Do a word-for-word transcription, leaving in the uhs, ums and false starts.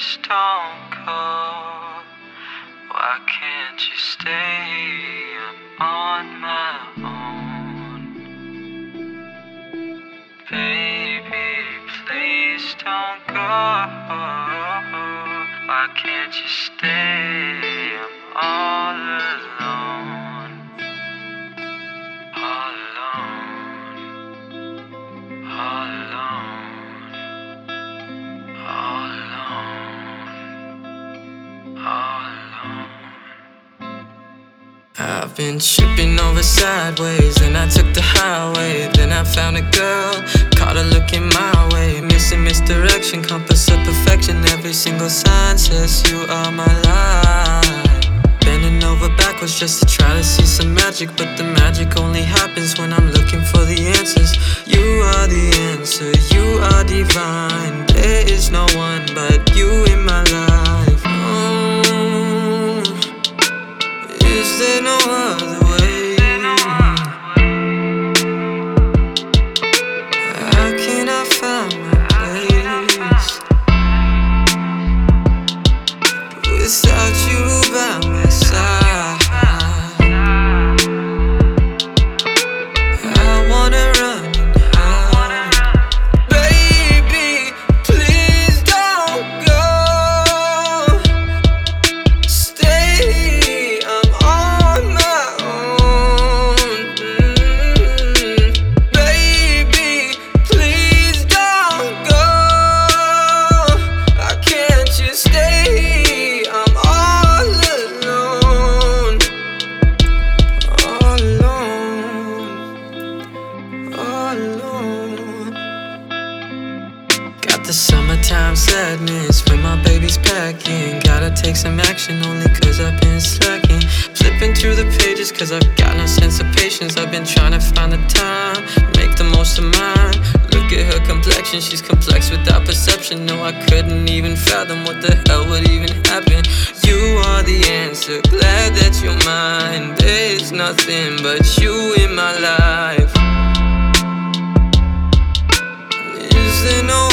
please don't go. Why can't you stay? I'm on my own. Baby, please don't go. Why can't you stay? I'm all alone. All alone. All alone. All alone. All alone. I've been tripping over sideways, then I took the highway. Then I found a girl, caught her looking my way. Missing misdirection, compass of perfection. Every single sign says you are my life. Bending over backwards just to try to see some magic, but the magic only happens when I'm looking for the answers. You are the answer, you are divine. There is no one but you in my life. Oh, is there no other way? How can I find my place without you by my side? I wanna run and hide. Baby, please don't go. Stay, I'm on my own. Mm-hmm. Baby, please don't go. Why can't you stay? I'm all alone. All alone. All alone. Got the summertime sadness when my baby's packing. Gotta take some action only cause I've been slacking. Flipping through the pages cause I've got no sense of patience. I've been trying to find the time, make the most of mine. Look at her complexion, she's complex without perception. No, I couldn't even fathom what the hell would even happen. You are the answer, glad that you're mine. There's nothing but you in my life. Is there no